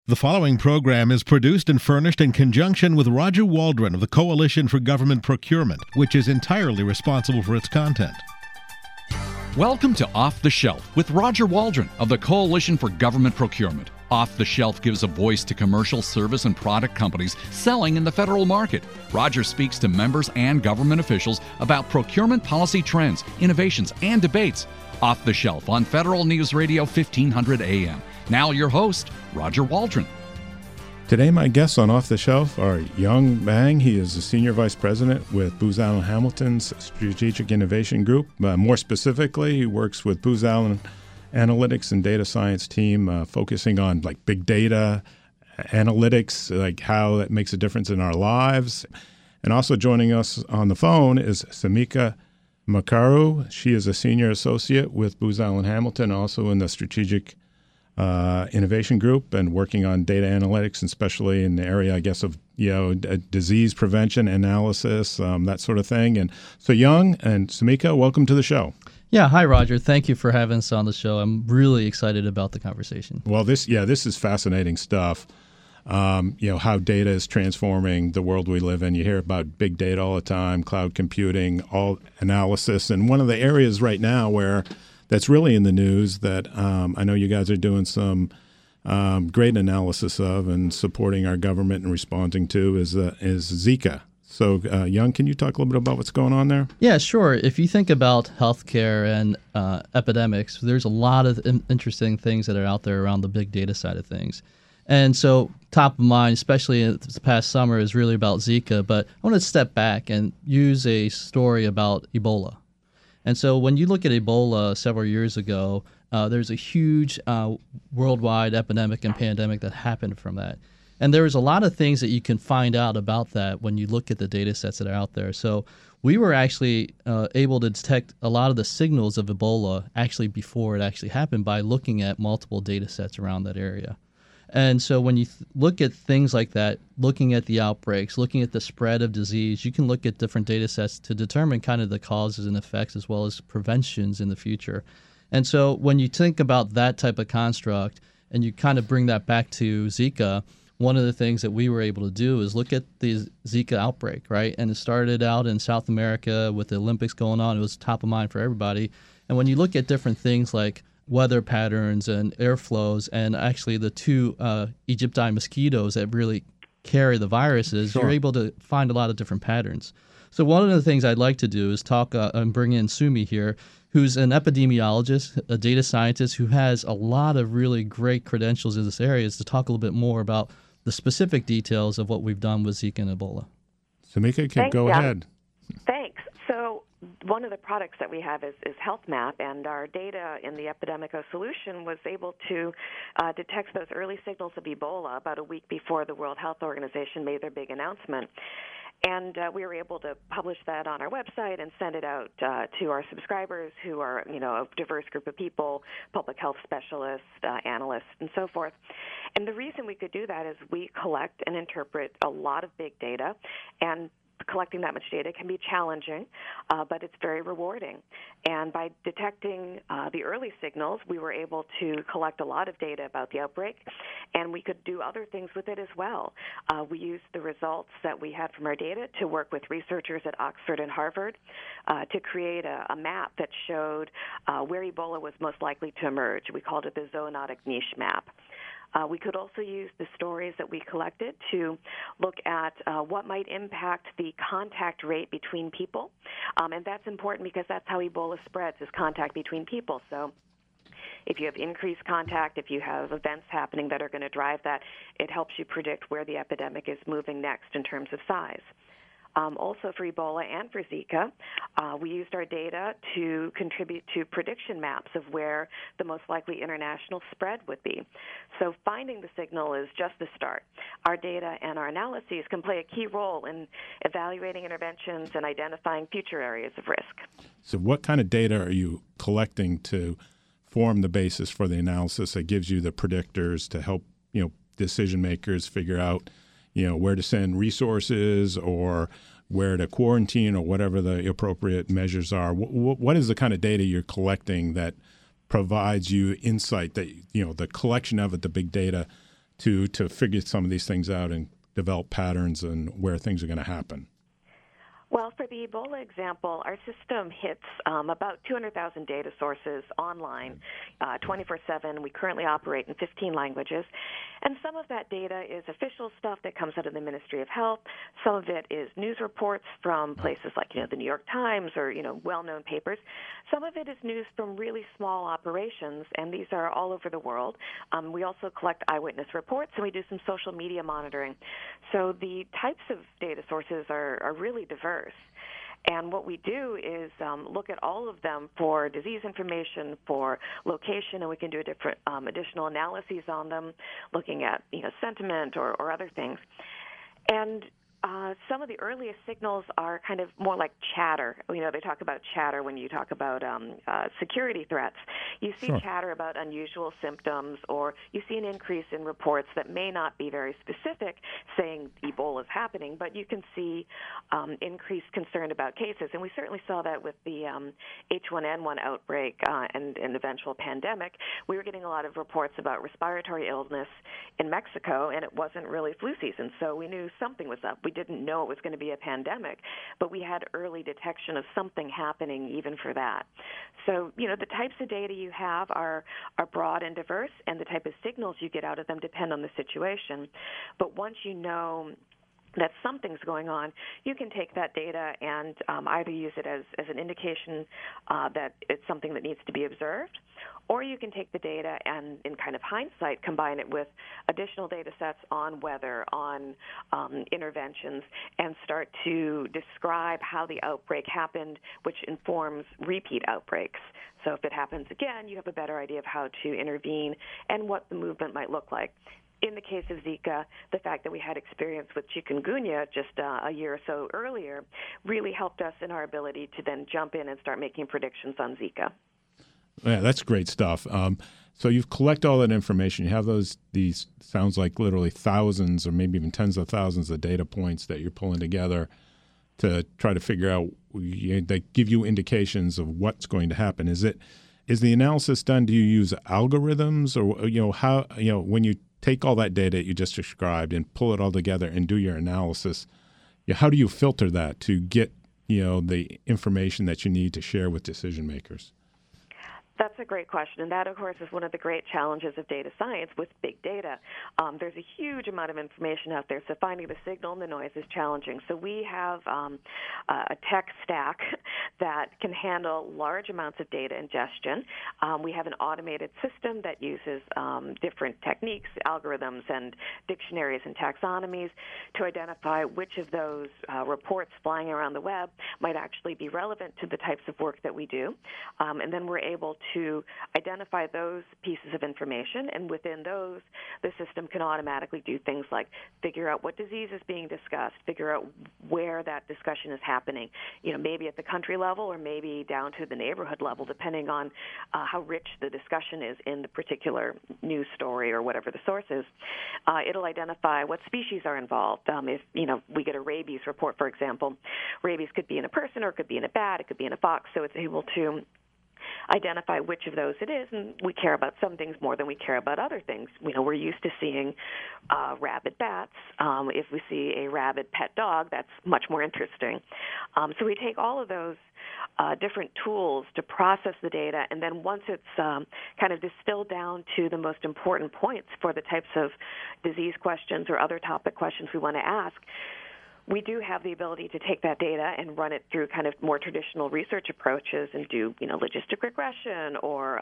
The following program is produced and furnished in conjunction with Roger Waldron of the Coalition for Government Procurement, which is entirely responsible for its content. Welcome to Off the Shelf with Roger Waldron of the Coalition for Government Procurement. Off the Shelf gives a voice to commercial service and product companies selling in the federal market. Roger speaks to members and government officials about procurement policy trends, innovations, and debates. Off the Shelf on Federal News Radio 1500 AM. Now your host, Roger Waldron. Today my guests on Off the Shelf are Young Bang. He is the Senior Vice President with Booz Allen Hamilton's Strategic Innovation Group. More specifically, he works with Booz Allen Analytics and Data Science team, focusing on like big data, analytics, like how that makes a difference in our lives. And also joining us on the phone is Samika Makaru. She is a Senior Associate with Booz Allen Hamilton, also in the Strategic Innovation Group, and working on data analytics, and especially in the area, I guess, of disease prevention, analysis, that sort of thing. And so, Young and Samika, welcome to the show. Yeah, hi Roger. Thank you for having us on the show. I'm really excited about the conversation. Well, this is fascinating stuff. How data is transforming the world we live in. You hear about big data all the time, cloud computing, all analysis, and one of the areas right now where that's really in the news that I know you guys are doing some great analysis of and supporting our government and responding to is Zika. So, Young, can you talk a little bit about what's going on there? Yeah, sure. If you think about healthcare and epidemics, there's a lot of interesting things that are out there around the big data side of things. And so top of mind, especially this past summer, is really about Zika. But I want to step back and use a story about Ebola. And so when you look at Ebola several years ago, there's a huge worldwide epidemic and pandemic that happened from that. And there was a lot of things that you can find out about that when you look at the data sets that are out there. So we were actually able to detect a lot of the signals of Ebola actually before it actually happened by looking at multiple data sets around that area. And so when you look at things like that, looking at the outbreaks, looking at the spread of disease, you can look at different data sets to determine kind of the causes and effects as well as preventions in the future. And so when you think about that type of construct and you kind of bring that back to Zika, one of the things that we were able to do is look at the Zika outbreak, right? And it started out in South America with the Olympics going on. It was top of mind for everybody. And when you look at different things like weather patterns and airflows, and actually the two Egyptine mosquitoes that really carry the viruses, You're able to find a lot of different patterns. So one of the things I'd like to do is talk and bring in Sumi here, who's an epidemiologist, a data scientist who has a lot of really great credentials in this area, to talk a little bit more about the specific details of what we've done with Zika and Ebola. Samika, go ahead. Thanks. So one of the products that we have is Health Map, and our data in the Epidemico solution was able to detect those early signals of Ebola about a week before the World Health Organization made their big announcement. And we were able to publish that on our website and send it out to our subscribers, who are, a diverse group of people, public health specialists, analysts, and so forth. And the reason we could do that is we collect and interpret a lot of big data, and collecting that much data can be challenging, but it's very rewarding. And by detecting the early signals, we were able to collect a lot of data about the outbreak, and we could do other things with it as well. We used the results that we had from our data to work with researchers at Oxford and Harvard to create a map that showed where Ebola was most likely to emerge. We called it the zoonotic niche map. We could also use the stories that we collected to look at what might impact the contact rate between people. And that's important because that's how Ebola spreads, is contact between people. So if you have increased contact, if you have events happening that are going to drive that, it helps you predict where the epidemic is moving next in terms of size. Also for Ebola and for Zika, we used our data to contribute to prediction maps of where the most likely international spread would be. So finding the signal is just the start. Our data and our analyses can play a key role in evaluating interventions and identifying future areas of risk. So what kind of data are you collecting to form the basis for the analysis that gives you the predictors to help, decision makers figure out where to send resources or where to quarantine or whatever the appropriate measures are? What is the kind of data you're collecting that provides you insight that, the collection of it, the big data, to figure some of these things out and develop patterns and where things are going to happen? Well, for the Ebola example, our system hits about 200,000 data sources online 24/7. We currently operate in 15 languages. And some of that data is official stuff that comes out of the Ministry of Health. Some of it is news reports from places like, the New York Times or, well-known papers. Some of it is news from really small operations, and these are all over the world. We also collect eyewitness reports, and we do some social media monitoring. So the types of data sources are really diverse. And what we do is look at all of them for disease information, for location, and we can do different additional analyses on them, looking at sentiment or other things. And some of the earliest signals are kind of more like chatter. They talk about chatter when you talk about security threats. You see Sure. chatter about unusual symptoms, or you see an increase in reports that may not be very specific, saying Ebola is happening, but you can see increased concern about cases. And we certainly saw that with the H1N1 outbreak and eventual pandemic. We were getting a lot of reports about respiratory illness in Mexico, and it wasn't really flu season, so we knew something was up. We didn't know it was going to be a pandemic, but we had early detection of something happening even for that. So, the types of data you have are broad and diverse, and the type of signals you get out of them depend on the situation. But once you know that something's going on, you can take that data and either use it as an indication that it's something that needs to be observed, or you can take the data and, in kind of hindsight, combine it with additional data sets on weather, on interventions, and start to describe how the outbreak happened, which informs repeat outbreaks. So if it happens again, you have a better idea of how to intervene and what the movement might look like. In the case of Zika, the fact that we had experience with chikungunya just a year or so earlier really helped us in our ability to then jump in and start making predictions on Zika. Yeah, that's great stuff. So you collect all that information. You have these sounds like literally thousands or maybe even tens of thousands of data points that you're pulling together to try to figure out. They give you indications of what's going to happen. Is the analysis done? Do you use algorithms, or how when you take all that data you just described and pull it all together and do your analysis, how do you filter that to get the information that you need to share with decision makers? That's a great question, and that, of course, is one of the great challenges of data science with big data. There's a huge amount of information out there, so finding the signal and the noise is challenging. So we have a tech stack that can handle large amounts of data ingestion. We have an automated system that uses different techniques, algorithms, and dictionaries and taxonomies to identify which of those reports flying around the web might actually be relevant to the types of work that we do. And then we're able to identify those pieces of information, and within those, the system can automatically do things like figure out what disease is being discussed, figure out where that discussion is happening, maybe at the country level or maybe down to the neighborhood level, depending on how rich the discussion is in the particular news story or whatever the source is. It'll identify what species are involved. If, we get a rabies report, for example, rabies could be in a person or it could be in a bat, it could be in a fox, so it's able to identify which of those it is, and we care about some things more than we care about other things. We're used to seeing rabid bats. If we see a rabid pet dog, that's much more interesting. So we take all of those different tools to process the data, and then once it's kind of distilled down to the most important points for the types of disease questions or other topic questions we want to ask, we do have the ability to take that data and run it through kind of more traditional research approaches and do, logistic regression or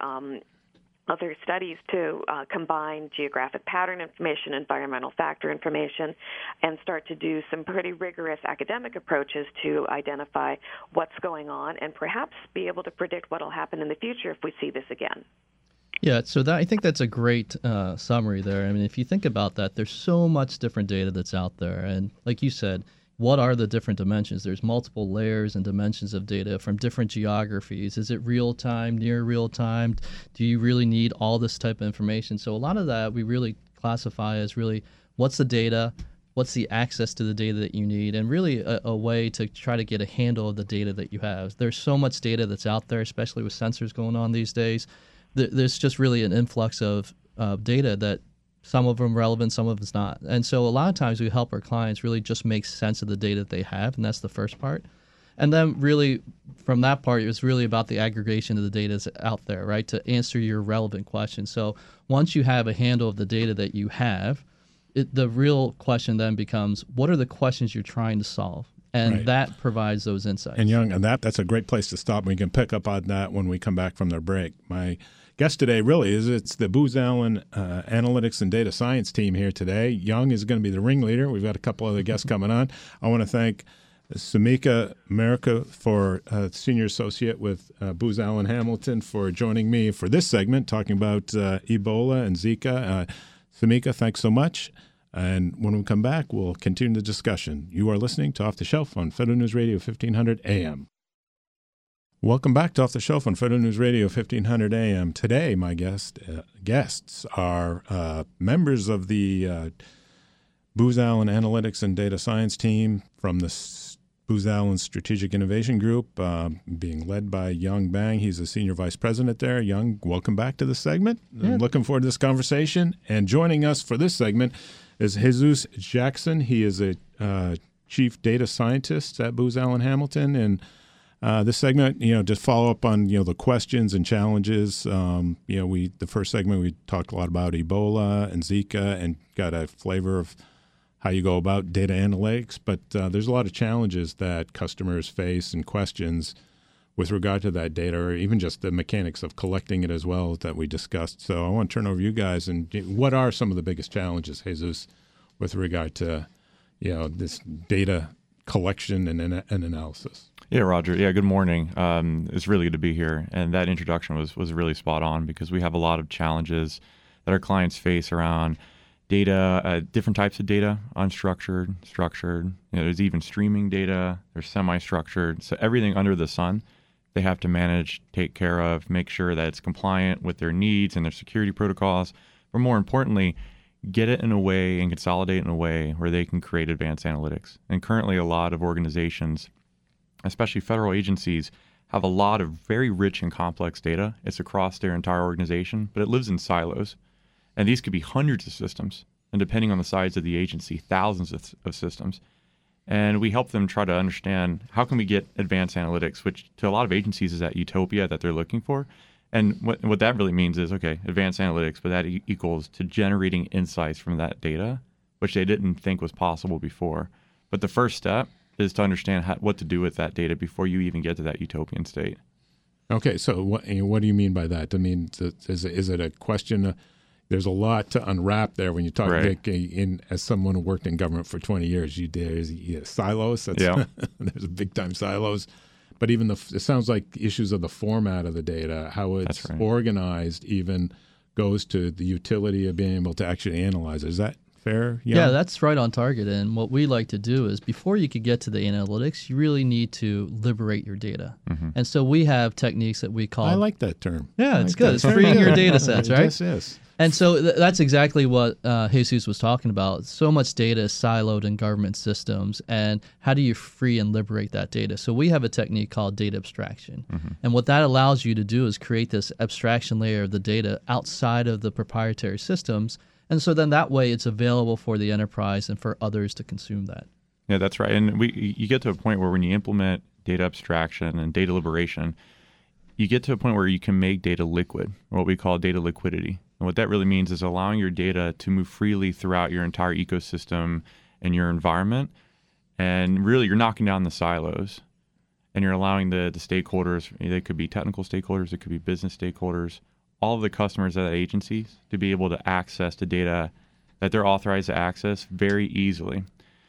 other studies to combine geographic pattern information, environmental factor information, and start to do some pretty rigorous academic approaches to identify what's going on and perhaps be able to predict what will happen in the future if we see this again. Yeah, so I think that's a great summary there. I mean, if you think about that, there's so much different data that's out there. And like you said, what are the different dimensions? There's multiple layers and dimensions of data from different geographies. Is it real time, near real time? Do you really need all this type of information? So a lot of that we really classify as really what's the data, what's the access to the data that you need, and really a way to try to get a handle of the data that you have. There's so much data that's out there, especially with sensors going on these days. There's just really an influx of data that Some of them relevant, some of it's not. And so a lot of times we help our clients really just make sense of the data that they have, and that's the first part. And then really from that part, it was really about the aggregation of the data that's out there, right, to answer your relevant questions. So once you have a handle of the data that you have, the real question then becomes, what are the questions you're trying to solve? And that provides those insights. And Young, and that's a great place to stop. We can pick up on that when we come back from the break. My guest today really it's the Booz Allen Analytics and Data Science team here today. Young is going to be the ringleader. We've got a couple other guests coming on. I want to thank Samika America, for Senior Associate with Booz Allen Hamilton, for joining me for this segment, talking about Ebola and Zika. Samika, thanks so much. And when we come back, we'll continue the discussion. You are listening to Off the Shelf on Federal News Radio 1500 AM. Welcome back to Off the Shelf on Federal News Radio 1500 AM. Today, my guests are members of the Booz Allen Analytics and Data Science team from the Booz Allen Strategic Innovation Group, being led by Young Bang. He's a Senior Vice President there. Young, welcome back to the segment. Yeah. I'm looking forward to this conversation. And joining us for this segment is Jesus Jackson. He is a Chief Data Scientist at Booz Allen Hamilton. And this segment, just follow up on, the questions and challenges. The first segment, we talked a lot about Ebola and Zika and got a flavor of how you go about data analytics, but there's a lot of challenges that customers face and questions with regard to that data, or even just the mechanics of collecting it as well that we discussed. So I want to turn over to you guys, and what are some of the biggest challenges, Jesus, with regard to this data collection and analysis? Yeah, Roger. Yeah, good morning. It's really good to be here, and that introduction was really spot on, because we have a lot of challenges that our clients face around data, different types of data, unstructured, structured. There's even streaming data. There's semi-structured. So everything under the sun, they have to manage, take care of, make sure that it's compliant with their needs and their security protocols. But more importantly, get it in a way and consolidate in a way where they can create advanced analytics. And currently, a lot of organizations, especially federal agencies, have a lot of very rich and complex data. It's across their entire organization, but it lives in silos. And these could be hundreds of systems, and depending on the size of the agency, thousands of systems. And we help them try to understand, how can we get advanced analytics, which to a lot of agencies is that utopia that they're looking for. And what that really means is, okay, advanced analytics, but that equals to generating insights from that data, which they didn't think was possible before. But the first step is to understand what to do with that data before you even get to that utopian state. Okay, so what do you mean by that? I mean, is it a question there's a lot to unwrap there when you talk as someone who worked in government for 20 years. There's silos. There's big time silos. But even it sounds like issues of the format of the data, how it's organized, even goes to the utility of being able to actually analyze it. Is that fair? Yeah, that's right on target. And what we like to do is, before you could get to the analytics, you really need to liberate your data. Mm-hmm. And so we have techniques that we call... I like that term. Yeah, it's good. It's freeing your data sets, right? Yes. And so that's exactly what Jesus was talking about. So much data is siloed in government systems, and how do you free and liberate that data? So we have a technique called data abstraction. Mm-hmm. And what that allows you to do is create this abstraction layer of the data outside of the proprietary systems. And so then that way it's available for the enterprise and for others to consume that. Yeah, that's right. And you get to a point where when you implement data abstraction and data liberation, you get to a point where you can make data liquid, what we call data liquidity. And what that really means is allowing your data to move freely throughout your entire ecosystem and your environment. And really, you're knocking down the silos, and you're allowing the stakeholders, they could be technical stakeholders, it could be business stakeholders, all of the customers at that agency to be able to access the data that they're authorized to access very easily.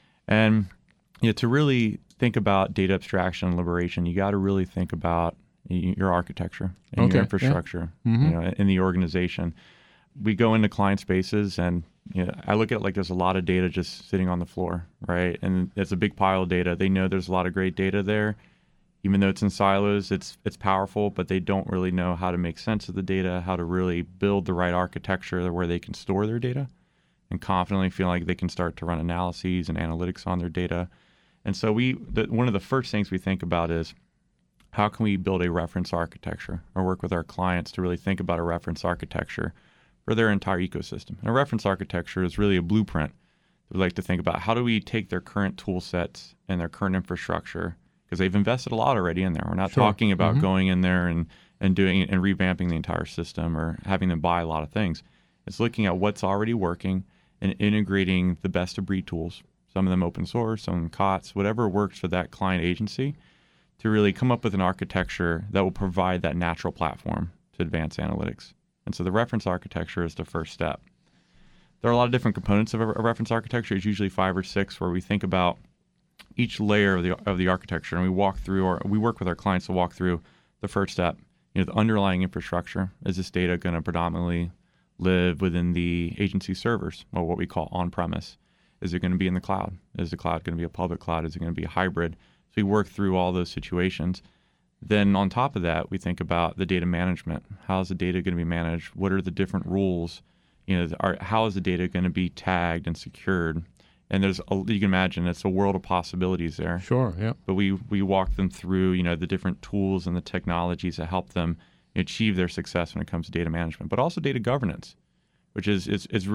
And to really think about data abstraction and liberation, you got to really think about your architecture and your infrastructure in the organization. We go into client spaces, and I look at it like there's a lot of data just sitting on the floor, right? And it's a big pile of data. They know there's a lot of great data there. Even though it's in silos, it's powerful, but they don't really know how to make sense of the data, how to really build the right architecture where they can store their data and confidently feel like they can start to run analyses and analytics on their data. And so one of the first things we think about is, how can we build a reference architecture, or work with our clients to really think about a reference architecture, for their entire ecosystem. And a reference architecture is really a blueprint. We like to think about how do we take their current tool sets and their current infrastructure, because they've invested a lot already in there. We're not talking about going in there and doing and revamping the entire system or having them buy a lot of things. It's looking at what's already working and integrating the best of breed tools, some of them open source, some of them COTS, whatever works for that client agency, to really come up with an architecture that will provide that natural platform to advance analytics. And so the reference architecture is the first step. There are a lot of different components of a reference architecture. It's usually 5 or 6 where we think about each layer of the architecture, and we walk through, or we work with our clients to walk through the first step. The underlying infrastructure. Is this data going to predominantly live within the agency servers, or what we call on-premise? Is it going to be in the cloud? Is the cloud going to be a public cloud? Is it going to be a hybrid? So we work through all those situations. Then on top of that, we think about the data management. How is the data going to be managed? What are the different rules? How is the data going to be tagged and secured? And you can imagine it's a world of possibilities there. Sure, yeah. But we walk them through, the different tools and the technologies that help them achieve their success when it comes to data management, but also data governance, which is a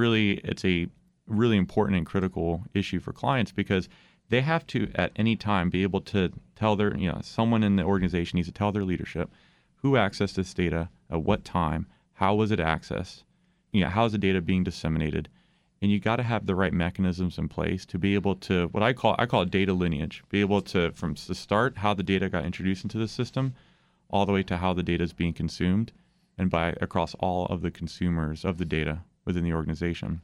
really important and critical issue for clients, because they have to at any time be able to tell their, someone in the organization needs to tell their leadership who accessed this data at what time, how was it accessed, how is the data being disseminated. And you got to have the right mechanisms in place to be able to, what I call it data lineage, be able to, from the start, how the data got introduced into the system, all the way to how the data is being consumed, and across all of the consumers of the data within the organization.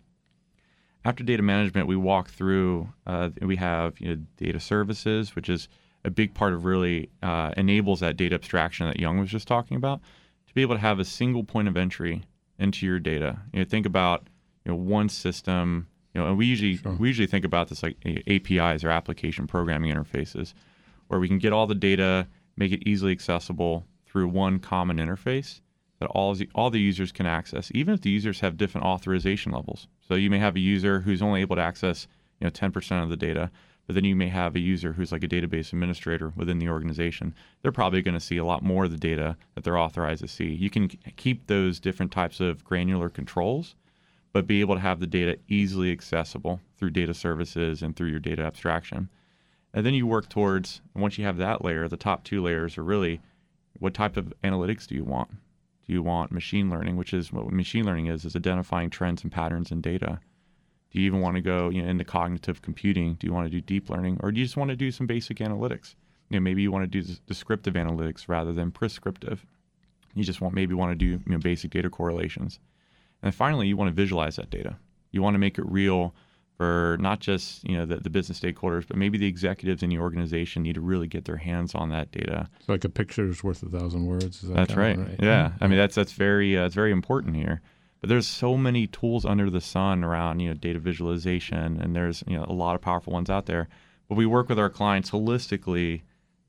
After data management, we walk through, we have data services, which is a big part of really enables that data abstraction that Young was just talking about, to be able to have a single point of entry into your data. Think about one system, and we usually think about this like APIs, or application programming interfaces, where we can get all the data, make it easily accessible through one common interface that all the users can access, even if the users have different authorization levels. So you may have a user who's only able to access 10% of the data, but then you may have a user who's like a database administrator within the organization. They're probably going to see a lot more of the data that they're authorized to see. You can keep those different types of granular controls, but be able to have the data easily accessible through data services and through your data abstraction. And then you work towards, once you have that layer, the top 2 layers are really, what type of analytics do you want? Do you want machine learning, which is what machine learning is identifying trends and patterns in data? Do you even want to go into cognitive computing? Do you want to do deep learning? Or do you just want to do some basic analytics? Maybe you want to do descriptive analytics rather than prescriptive. You just want to do basic data correlations. And finally, you want to visualize that data. You want to make it real for not just the business stakeholders, but maybe the executives in the organization need to really get their hands on that data. It's like a picture's worth 1,000 words. That's right. Yeah. I mean, that's very it's very important here. But there's so many tools under the sun around data visualization, and there's a lot of powerful ones out there. But we work with our clients holistically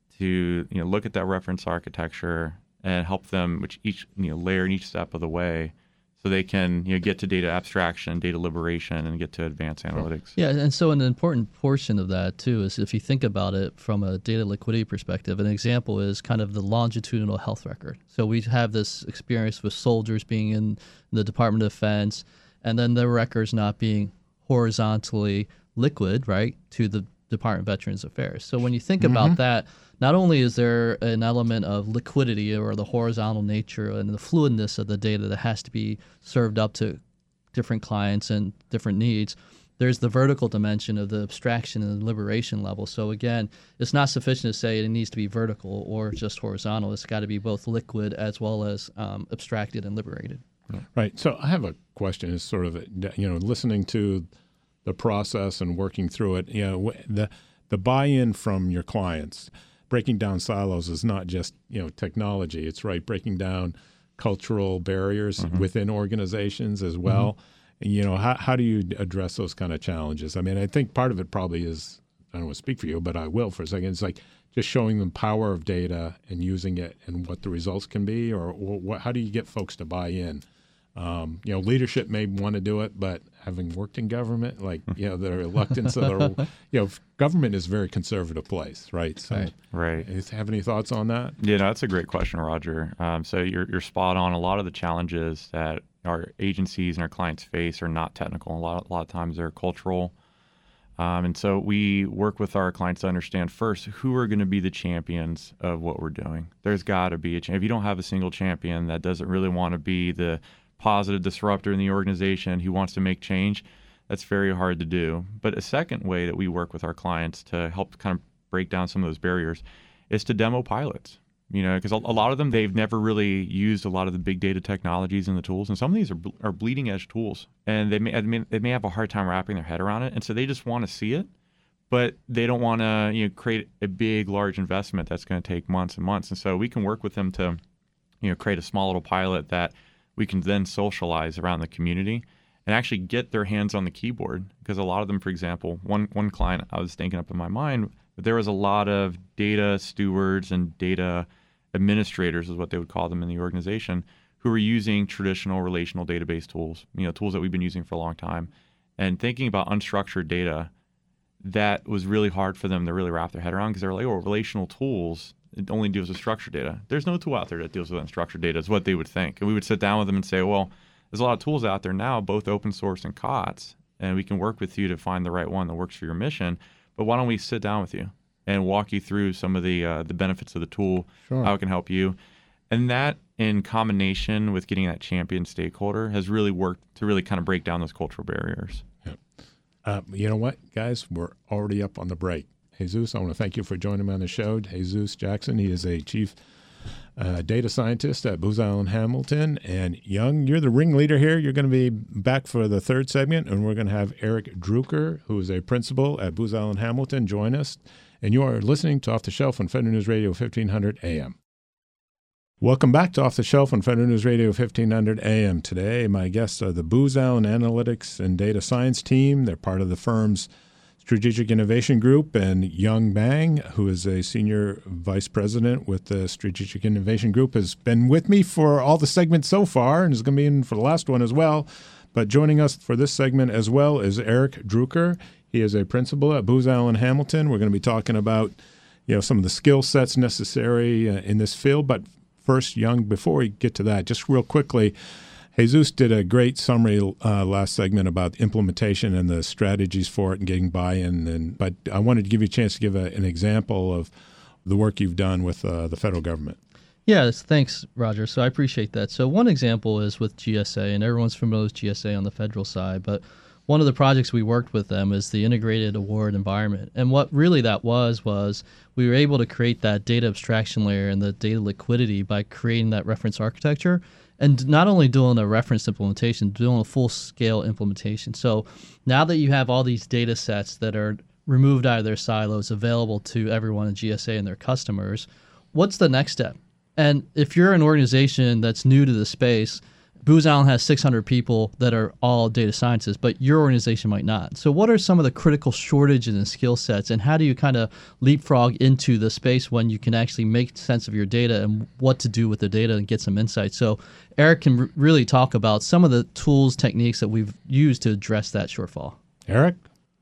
to look at that reference architecture and help them with each layer in each step of the way, so they can get to data abstraction, data liberation, and get to advanced analytics. Yeah, and so an important portion of that too is, if you think about it from a data liquidity perspective, an example is kind of the longitudinal health record. So we have this experience with soldiers being in the Department of Defense, and then their records not being horizontally liquid, right, to the Department of Veterans Affairs. So when you think about that, not only is there an element of liquidity or the horizontal nature and the fluidness of the data that has to be served up to different clients and different needs, there's the vertical dimension of the abstraction and the liberation level. So again, it's not sufficient to say it needs to be vertical or just horizontal. It's got to be both liquid as well as abstracted and liberated. Right. So I have a question. Is sort of listening to the process and working through it. The buy-in from your clients. Breaking down silos is not just technology. It's breaking down cultural barriers within organizations as well. And how do you address those kind of challenges? I mean, I think part of it probably is, I don't want to speak for you, but I will for a second. It's like just showing them power of data and using it and what the results can be, or how do you get folks to buy in Leadership may want to do it, but having worked in government, the reluctance of government is a very conservative place, right? So, right. Have any thoughts on that? Yeah, no, that's a great question, Roger. So you're spot on. A lot of the challenges that our agencies and our clients face are not technical. A lot of times they're cultural. And so we work with our clients to understand first who are going to be the champions of what we're doing. There's got to be a champion. If you don't have a single champion that doesn't really want to be the positive disruptor in the organization who wants to make change, that's very hard to do. But a second way that we work with our clients to help kind of break down some of those barriers is to demo pilots. Because a lot of them, they've never really used a lot of the big data technologies and the tools. And some of these are bleeding edge tools. And they may have a hard time wrapping their head around it. And so they just want to see it, but they don't want to create a big, large investment that's going to take months and months. And so we can work with them to create a small little pilot that we can then socialize around the community and actually get their hands on the keyboard. Because a lot of them, for example, one client I was thinking up in my mind, but there was a lot of data stewards and data administrators is what they would call them in the organization, who were using traditional relational database tools, tools that we've been using for a long time, and thinking about unstructured data. That was really hard for them to really wrap their head around, because they were like, relational tools, it only deals with structured data. There's no tool out there that deals with unstructured data, is what they would think. And we would sit down with them and say, well, there's a lot of tools out there now, both open source and COTS, and we can work with you to find the right one that works for your mission. But why don't we sit down with you and walk you through some of the benefits of the tool, how it can help you. And that, in combination with getting that champion stakeholder, has really worked to really kind of break down those cultural barriers. Yeah. You know what, guys? We're already up on the break. Jesus, I want to thank you for joining me on the show. Jesus Jackson, he is a chief data scientist at Booz Allen Hamilton. And Young, you're the ringleader here. You're going to be back for the third segment, and we're going to have Eric Drucker, who is a principal at Booz Allen Hamilton, join us. And you are listening to Off the Shelf on Federal News Radio 1500 AM. Welcome back to Off the Shelf on Federal News Radio 1500 AM. Today, my guests are the Booz Allen Analytics and Data Science team. They're part of the firm's Strategic Innovation Group, and Young Bang, who is a senior vice president with the Strategic Innovation Group, has been with me for all the segments so far and is going to be in for the last one as well. But joining us for this segment as well is Eric Drucker. He is a principal at Booz Allen Hamilton. We're going to be talking about, some of the skill sets necessary in this field. But first, Young, before we get to that, just real quickly, Jesus did a great summary last segment about implementation and the strategies for it and getting buy-in. But I wanted to give you a chance to give an example of the work you've done with the federal government. Yes, thanks, Roger. So I appreciate that. So one example is with GSA, and everyone's familiar with GSA on the federal side, but one of the projects we worked with them is the integrated award environment. And what really that was we were able to create that data abstraction layer and the data liquidity by creating that reference architecture, and not only doing a reference implementation, doing a full-scale implementation. So now that you have all these data sets that are removed out of their silos, available to everyone in GSA and their customers, what's the next step? And if you're an organization that's new to the space, Booz Allen has 600 people that are all data scientists, but your organization might not. So what are some of the critical shortages and skill sets, and how do you kind of leapfrog into the space when you can actually make sense of your data and what to do with the data and get some insights? So Eric can really talk about some of the tools, techniques that we've used to address that shortfall. Eric?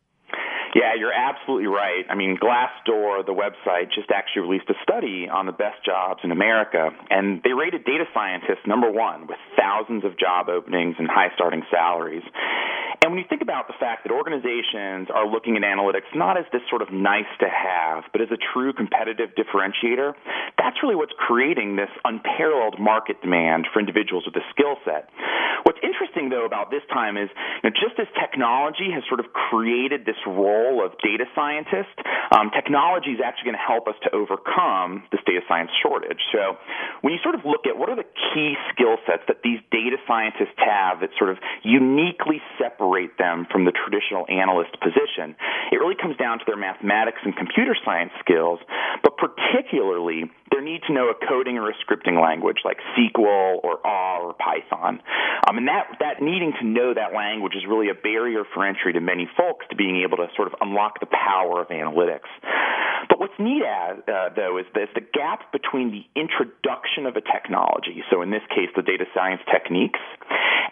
Yeah, you're absolutely right. I mean, Glassdoor, the website, just actually released a study on the best jobs in America, and they rated data scientists number one with thousands of job openings and high starting salaries. And when you think about the fact that organizations are looking at analytics not as this sort of nice to have, but as a true competitive differentiator, that's really what's creating this unparalleled market demand for individuals with a skill set. What's interesting, though, about this time is just as technology has sort of created this role of data scientist, technology is actually going to help us to overcome this data science shortage. So when you sort of look at what are the key skill sets that these data scientists have that sort of uniquely separate them from the traditional analyst position, it really comes down to their mathematics and computer science skills, but particularly their need to know a coding or a scripting language like SQL or R or Python. And that needing to know that language is really a barrier for entry to many folks to being able to sort of unlock the power of analytics. But what's neat, though, is the gap between the introduction of a technology, so in this case the data science techniques,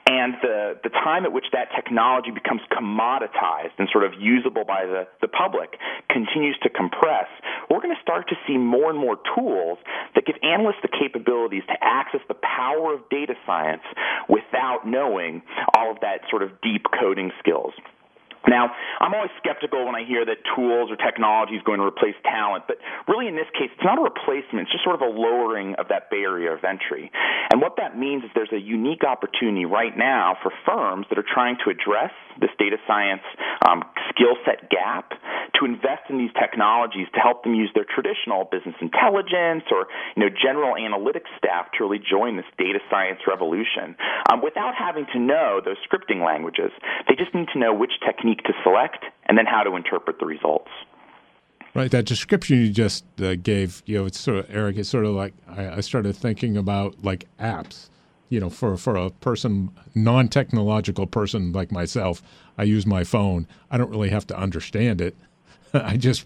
And the time at which that technology becomes commoditized and sort of usable by the public continues to compress, we're going to start to see more and more tools that give analysts the capabilities to access the power of data science without knowing all of that sort of deep coding skills. Now, I'm always skeptical when I hear that tools or technology is going to replace talent, but really in this case, it's not a replacement. It's just sort of a lowering of that barrier of entry. And what that means is there's a unique opportunity right now for firms that are trying to address this data science skill set gap to invest in these technologies to help them use their traditional business intelligence or general analytics staff to really join this data science revolution without having to know those scripting languages. They just need to know which technique to select and then how to interpret the results. Right, that description you just gave, it's sort of, Eric, it's sort of like I started thinking about like apps. For a person, non-technological person like myself, I use my phone. I don't really have to understand it. I just,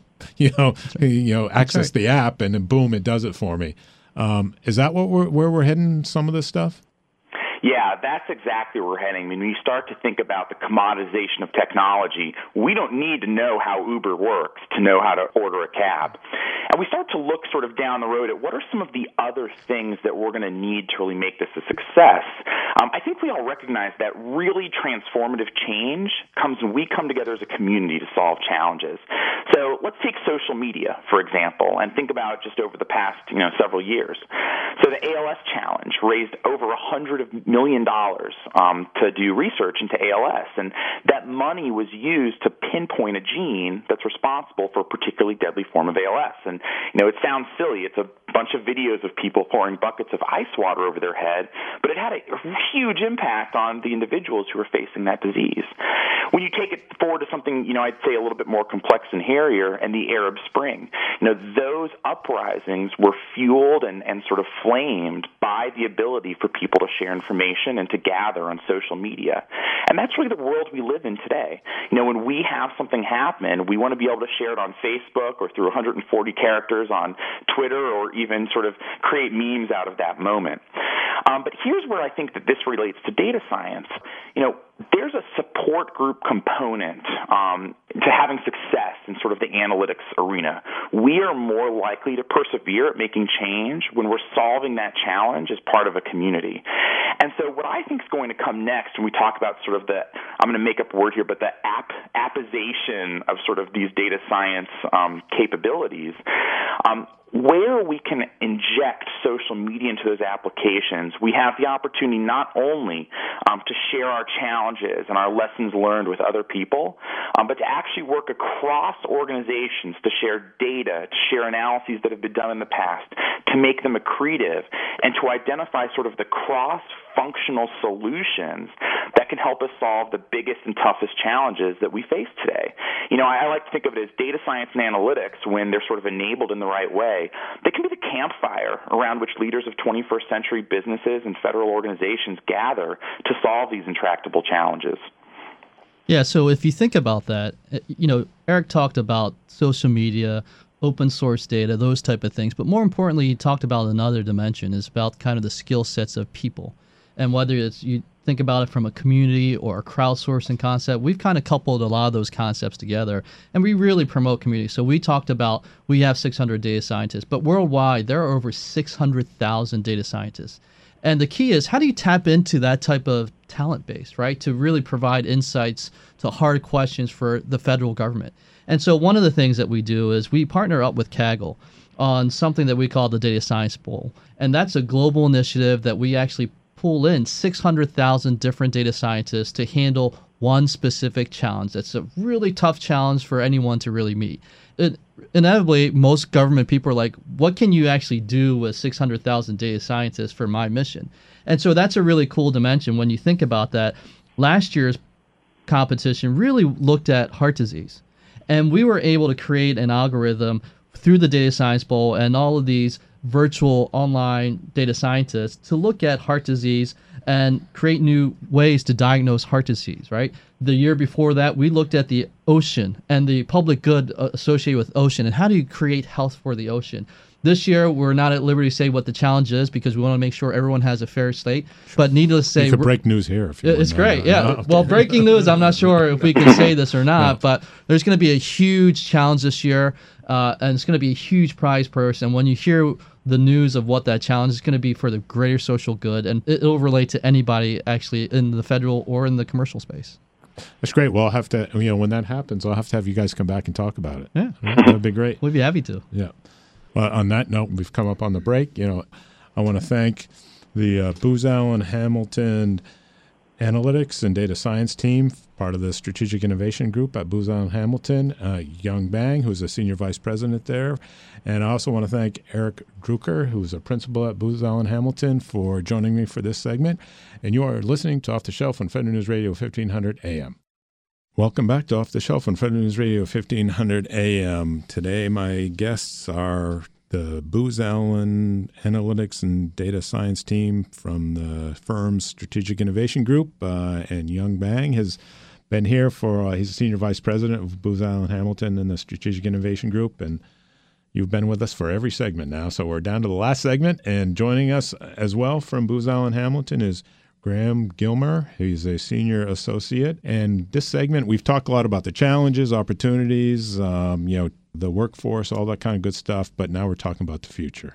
access the app and then boom, it does it for me. Is that where we're heading? Some of this stuff? Yeah, that's exactly where we're heading. I mean, when you start to think about the commoditization of technology, we don't need to know how Uber works to know how to order a cab. And we start to look sort of down the road at what are some of the other things that we're going to need to really make this a success. I think we all recognize that really transformative change comes when we come together as a community to solve challenges. So let's take social media, for example, and think about just over the past, several years. So the ALS Challenge raised over $100 million to do research into ALS, and that money was used to pinpoint a gene that's responsible for a particularly deadly form of ALS. And, it sounds silly. It's a bunch of videos of people pouring buckets of ice water over their head, but it had a huge impact on the individuals who were facing that disease. When you take it forward to something, I'd say a little bit more complex and hairier, and the Arab Spring, those uprisings were fueled and sort of flamed by the ability for people to share information and to gather on social media. And that's really the world we live in today. When we have something happen, we want to be able to share it on Facebook or through 140 characters on Twitter or even sort of create memes out of that moment. But here's where I think that this relates to data science. There's a support group component to having success in sort of the analytics arena. We are more likely to persevere at making change when we're solving that challenge as part of a community. And so what I think is going to come next when we talk about sort of I'm going to make up a word here, but the appization of sort of these data science capabilities, where we can inject social media into those applications, we have the opportunity not only to share our challenges and our lessons learned with other people, but to actually work across organizations to share data, to share analyses that have been done in the past, to make them accretive, and to identify sort of the cross-functional solutions that can help us solve the biggest and toughest challenges that we face today. I like to think of it as data science and analytics, when they're sort of enabled in the right way, they can be the campfire around which leaders of 21st century businesses and federal organizations gather to solve these intractable challenges. Yeah, so if you think about that, Eric talked about social media, open source data, those type of things. But more importantly, he talked about another dimension, is about kind of the skill sets of people. And whether it's you think about it from a community or a crowdsourcing concept, we've kind of coupled a lot of those concepts together, and we really promote community. So we talked about we have 600 data scientists, but worldwide there are over 600,000 data scientists. And the key is, how do you tap into that type of talent base, right, to really provide insights to hard questions for the federal government? And so one of the things that we do is we partner up with Kaggle on something that we call the Data Science Bowl. And that's a global initiative that we actually pull in 600,000 different data scientists to handle one specific challenge. That's a really tough challenge for anyone to really meet. Inevitably, most government people are like, what can you actually do with 600,000 data scientists for my mission? And so that's a really cool dimension when you think about that. Last year's competition really looked at heart disease. And we were able to create an algorithm through the Data Science Bowl and all of these virtual online data scientists to look at heart disease and create new ways to diagnose heart disease, right? The year before that, we looked at the ocean and the public good associated with ocean and how do you create health for the ocean. This year, we're not at liberty to say what the challenge is because we want to make sure everyone has a fair slate. But needless to say, you could break news here. If you it's great. Okay. Well, breaking news, I'm not sure if we can say this or not, but there's going to be a huge challenge this year, and it's going to be a huge prize purse. And when you hear the news of what that challenge is going to be for the greater social good, and it'll relate to anybody actually in the federal or in the commercial space. That's great. Well, I'll have to, when that happens, I'll have to have you guys come back and talk about it. Yeah. That'd be great. We'd be happy to. Yeah. Well, on that note, we've come up on the break. I want to thank the Booz Allen Hamilton Analytics and Data Science team, part of the Strategic Innovation Group at Booz Allen Hamilton, Young Bang, who's a senior vice president there. And I also want to thank Eric Drucker, who's a principal at Booz Allen Hamilton, for joining me for this segment. And you are listening to Off the Shelf on Federal News Radio 1500 AM. Welcome back to Off the Shelf on Federal News Radio 1500 AM. Today, my guests are the Booz Allen Analytics and Data Science team from the firm's Strategic Innovation Group, and Young Bang has been here for, he's a senior vice president of Booz Allen Hamilton and the Strategic Innovation Group, and you've been with us for every segment now, so we're down to the last segment, and joining us as well from Booz Allen Hamilton is Graham Gilmer. He's a senior associate. And this segment, we've talked a lot about the challenges, opportunities, the workforce, all that kind of good stuff. But now we're talking about the future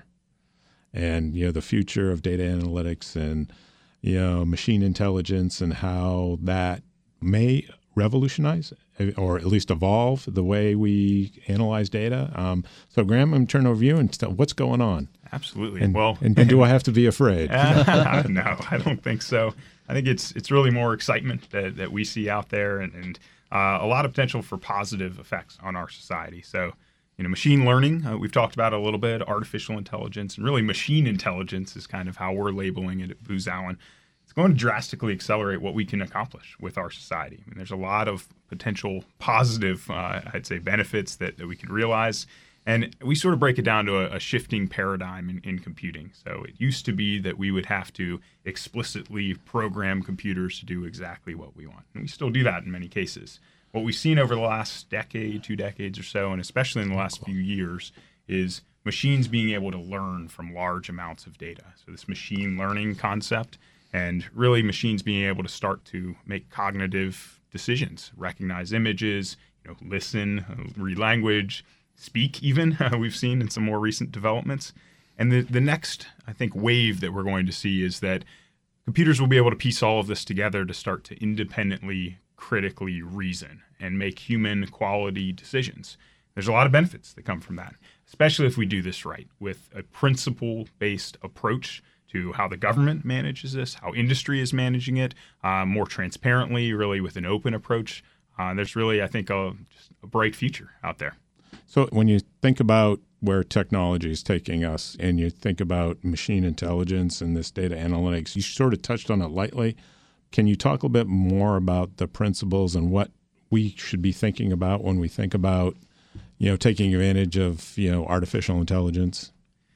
and, the future of data analytics and, machine intelligence and how that may revolutionize or at least evolve the way we analyze data. So, Graham, I'm going to turn over to you and tell what's going on. Absolutely. And do I have to be afraid? No, I don't think so. I think it's really more excitement that we see out there and a lot of potential for positive effects on our society. So, machine learning, we've talked about it a little bit, artificial intelligence, and really machine intelligence is kind of how we're labeling it at Booz Allen. It's going to drastically accelerate what we can accomplish with our society. I mean, there's a lot of potential positive, I'd say, benefits that we can realize. And we sort of break it down to a shifting paradigm in computing. So it used to be that we would have to explicitly program computers to do exactly what we want. And we still do that in many cases. What we've seen over the last decade, 2 decades or so, and especially in the last few years, is machines being able to learn from large amounts of data. So this machine learning concept, and really machines being able to start to make cognitive decisions, recognize images, listen, read language, speak even, we've seen in some more recent developments. And the next, I think, wave that we're going to see is that computers will be able to piece all of this together to start to independently, critically reason and make human quality decisions. There's a lot of benefits that come from that, especially if we do this right with a principle-based approach to how the government manages this, how industry is managing it, more transparently, really with an open approach. There's really, I think, just a bright future out there. So when you think about where technology is taking us and you think about machine intelligence and this data analytics, you sort of touched on it lightly. Can you talk a little bit more about the principles and what we should be thinking about when we think about, taking advantage of, artificial intelligence?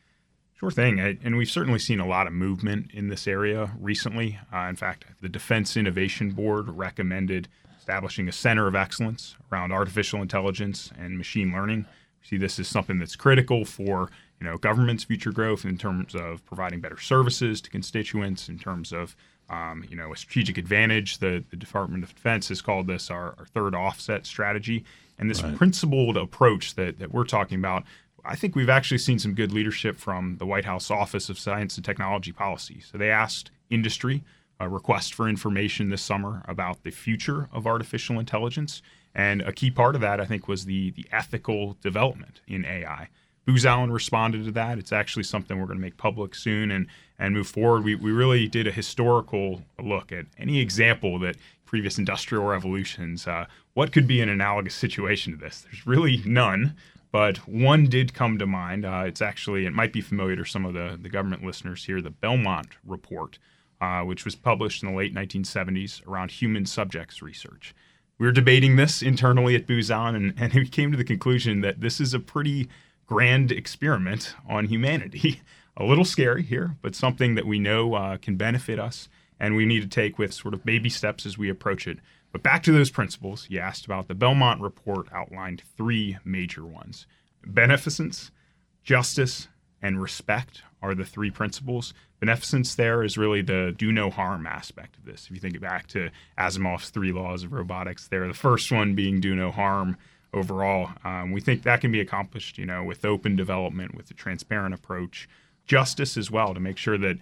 Sure thing. And we've certainly seen a lot of movement in this area recently. In fact, the Defense Innovation Board recommended establishing a center of excellence around artificial intelligence and machine learning. We see this as something that's critical for government's future growth in terms of providing better services to constituents, in terms of a strategic advantage. The Department of Defense has called this our third offset strategy. And this principled approach that we're talking about, I think we've actually seen some good leadership from the White House Office of Science and Technology Policy. So they asked industry a request for information this summer about the future of artificial intelligence. And a key part of that, I think, was the ethical development in AI. Booz Allen responded to that. It's actually something we're going to make public soon and move forward. We really did a historical look at any example that previous industrial revolutions, what could be an analogous situation to this? There's really none, but one did come to mind. It might be familiar to some of the government listeners here, the Belmont Report, which was published in the late 1970s around human subjects research. We were debating this internally at Booz Allen, and we came to the conclusion that this is a pretty grand experiment on humanity. A little scary here, but something that we know can benefit us. and we need to take with sort of baby steps as we approach it. But back to those principles you asked about, the Belmont report outlined 3 major ones. Beneficence, justice, and respect are the 3 principles. Beneficence there is really the do no harm aspect of this. If you think back to Asimov's 3 laws of robotics there, the first one being do no harm overall. We think that can be accomplished, with open development, with a transparent approach. Justice as well, to make sure that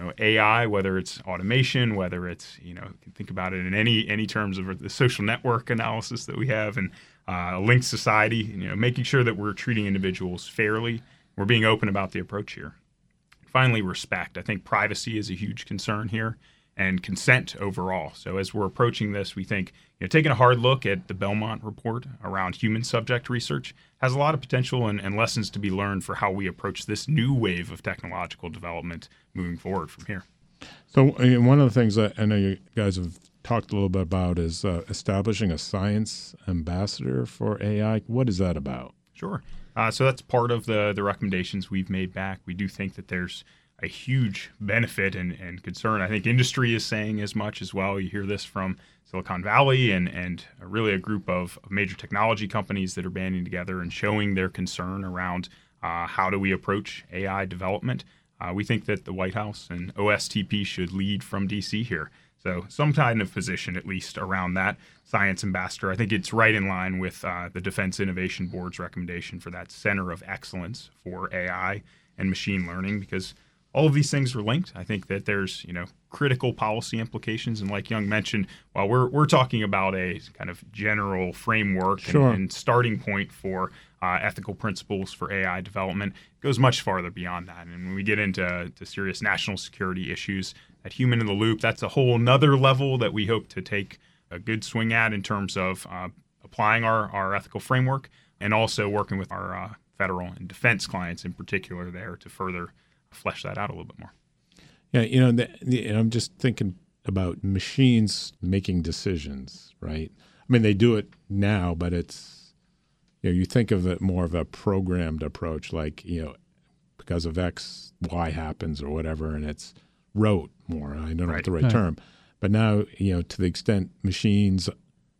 AI, whether it's automation, whether it's, you can think about it in any terms of the social network analysis that we have and a linked society, making sure that we're treating individuals fairly. We're being open about the approach here. Finally, respect. I think privacy is a huge concern here, and consent overall. So as we're approaching this, we think taking a hard look at the Belmont report around human subject research has a lot of potential and lessons to be learned for how we approach this new wave of technological development moving forward from here. So one of the things that I know you guys have talked a little bit about is establishing a science ambassador for AI. What is that about? Sure. So that's part of the recommendations we've made back. We do think that there's a huge benefit and concern. I think industry is saying as much as well. You hear this from Silicon Valley and really a group of major technology companies that are banding together and showing their concern around how do we approach AI development. We think that the White House and OSTP should lead from D.C. here. So some kind of position, at least, around that science ambassador. I think it's right in line with the Defense Innovation Board's recommendation for that center of excellence for AI and machine learning, because all of these things are linked. I think that there's, critical policy implications. And like Young mentioned, while we're talking about a kind of general framework and starting point for ethical principles for AI development, it goes much farther beyond that. And when we get into serious national security issues, that human in the loop, that's a whole nother level that we hope to take a good swing at in terms of applying our ethical framework and also working with our federal and defense clients in particular there to further flesh that out a little bit more. Yeah, I'm just thinking about machines making decisions, right? I mean, they do it now, but it's, you think of it more of a programmed approach, like, because of X, Y happens or whatever, and it's rote more. I don't know what the right term. But now, to the extent machines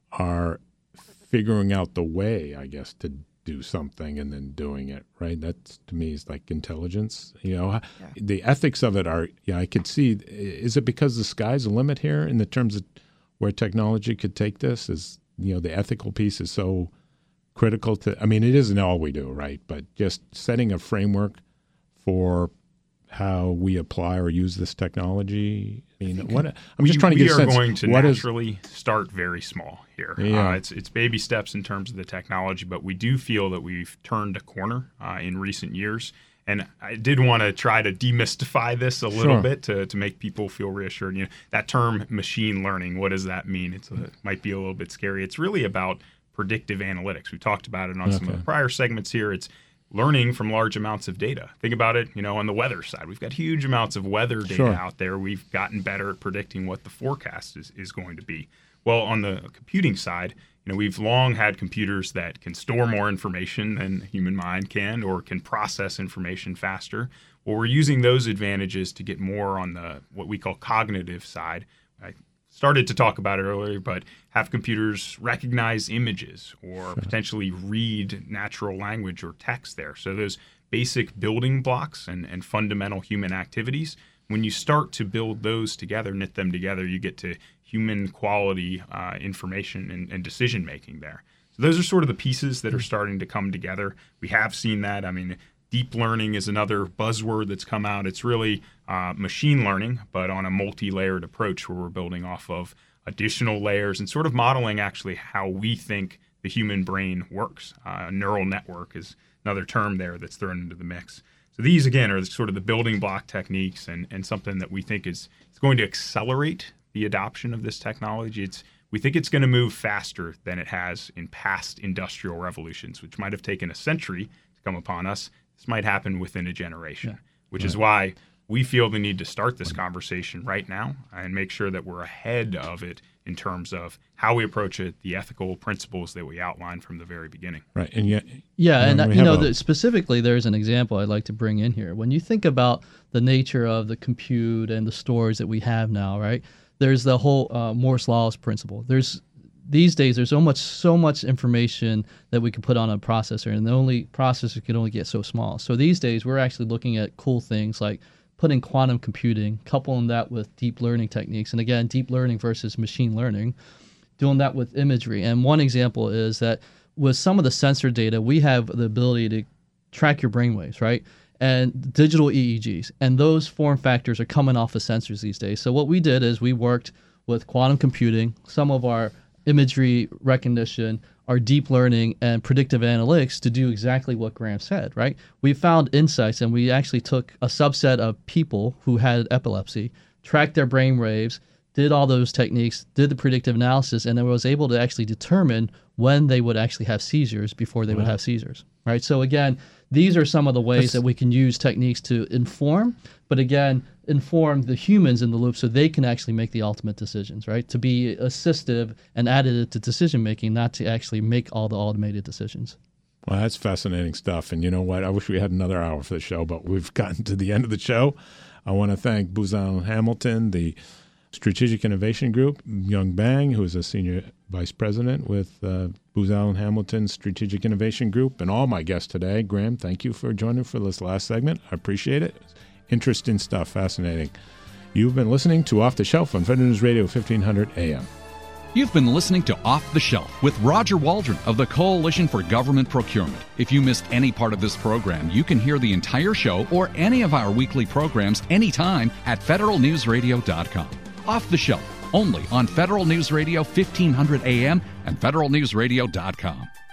are figuring out the way, I guess, to do something and then doing it, right? That to me is like intelligence. The ethics of it are, I could see, is it because the sky's the limit here in the terms of where technology could take this? Is, the ethical piece is so critical to, I mean, it isn't all we do, right? But just setting a framework for how we apply or use this technology. I mean, I'm just trying to get a sense. We are going to naturally start very small here. Yeah. It's baby steps in terms of the technology, but we do feel that we've turned a corner in recent years. And I did want to try to demystify this a little bit to make people feel reassured. That term machine learning, what does that mean? It might be a little bit scary. It's really about predictive analytics. We talked about it on some of the prior segments here. It's learning from large amounts of data. Think about it, on the weather side. We've got huge amounts of weather data out there. We've gotten better at predicting what the forecast is going to be. Well, on the computing side, we've long had computers that can store more information than the human mind can or can process information faster. Well, we're using those advantages to get more on the what we call cognitive side. I started to talk about it earlier, but have computers recognize images or potentially read natural language or text there. So those basic building blocks and fundamental human activities, when you start to build those together, knit them together, you get to human quality information and decision making there. So those are sort of the pieces that are starting to come together. We have seen that. I mean, deep learning is another buzzword that's come out. It's really machine learning, but on a multi-layered approach where we're building off of additional layers and sort of modeling actually how we think the human brain works. Neural network is another term there that's thrown into the mix. So these, again, are sort of the building block techniques and something that we think is going to accelerate the adoption of this technology. We think it's going to move faster than it has in past industrial revolutions, which might have taken a century to come upon us. This might happen within a generation, which is why we feel the need to start this conversation right now and make sure that we're ahead of it in terms of how we approach it, the ethical principles that we outlined from the very beginning. Right. And yet, specifically, there's an example I'd like to bring in here. When you think about the nature of the compute and the storage that we have now, right? There's the whole Moore's Law's principle. These days, there's so much information that we can put on a processor, and the only processor can only get so small. So these days, we're actually looking at cool things like putting quantum computing, coupling that with deep learning techniques. And again, deep learning versus machine learning, doing that with imagery. And one example is that with some of the sensor data, we have the ability to track your brainwaves, right? And digital EEGs. And those form factors are coming off of sensors these days. So what we did is we worked with quantum computing, some of our imagery recognition, our deep learning, and predictive analytics to do exactly what Graham said, right? We found insights, and we actually took a subset of people who had epilepsy, tracked their brain waves, did all those techniques, did the predictive analysis, and then was able to actually determine when they would actually have seizures before they would have seizures, right? So again, these are some of the ways that we can use techniques to inform, but again, inform the humans in the loop so they can actually make the ultimate decisions, right? To be assistive and additive to decision making, not to actually make all the automated decisions. Well, that's fascinating stuff. And you know what? I wish we had another hour for the show, but we've gotten to the end of the show. I want to thank Booz Allen Hamilton, the Strategic Innovation Group, Young Bang, who is a senior vice president with Booz Allen Hamilton Strategic Innovation Group, and all my guests today. Graham, thank you for joining for this last segment. I appreciate it. Interesting stuff, fascinating. You've been listening to Off the Shelf on Federal News Radio 1500 AM. You've been listening to Off the Shelf with Roger Waldron of the Coalition for Government Procurement. If you missed any part of this program, you can hear the entire show or any of our weekly programs anytime at federalnewsradio.com. Off the Shelf, only on Federal News Radio 1500 AM and federalnewsradio.com.